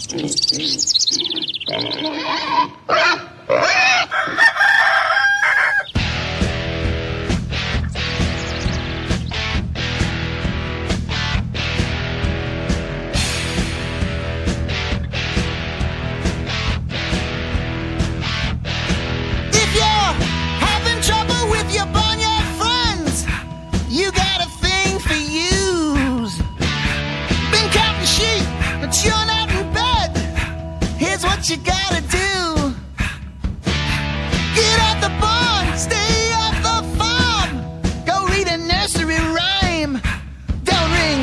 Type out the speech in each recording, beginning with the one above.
You gotta do. Get off the barn, stay off the farm. Go read a nursery rhyme. Don't ring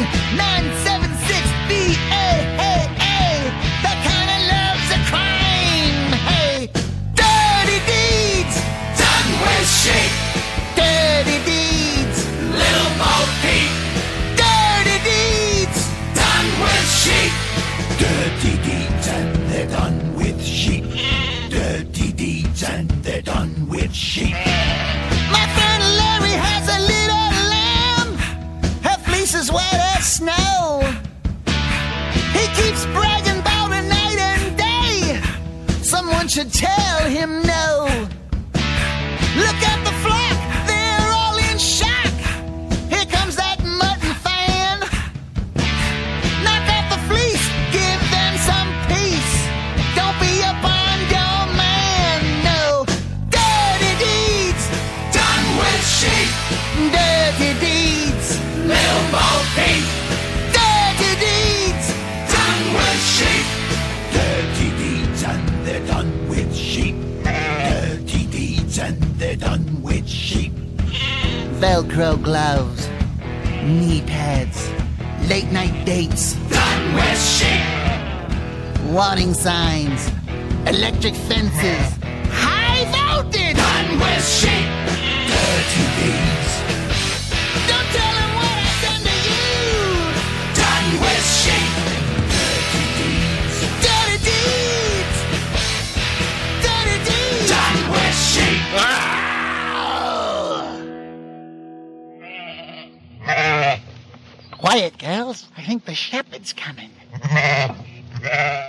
976-BAAA. That kind of love's a crime. Hey, dirty deeds done with sheep. Dirty deeds, Little Bo Peep. Dirty deeds done with sheep. Dirty deeds and they're done with sheep. Dirty deeds and they're done with sheep. My friend Larry has a little lamb. Her fleece is white as snow. He keeps bragging about her night and day. Someone should tell him no. Look at the flock, they're all in shock. Here comes that mutton fan. Knock off the fleece, give them some peace. Don't be a Bondo man, no. Dirty deeds done with sheep. Dirty deeds, Little Bo Peep. dirty deeds Done with sheep. Dirty deeds and they're done with sheep. Dirty deeds and they're done with sheep. Velcro gloves, knee pads, late night dates, Done with sheep. warning signs, electric fences, high voltage. Done with sheep. Dirty deeds. Don't tell them what I've done to you. Done with sheep. Dirty deeds. Dirty deeds. Dirty deeds. Done with sheep. Quiet, girls. I think the shepherd's coming.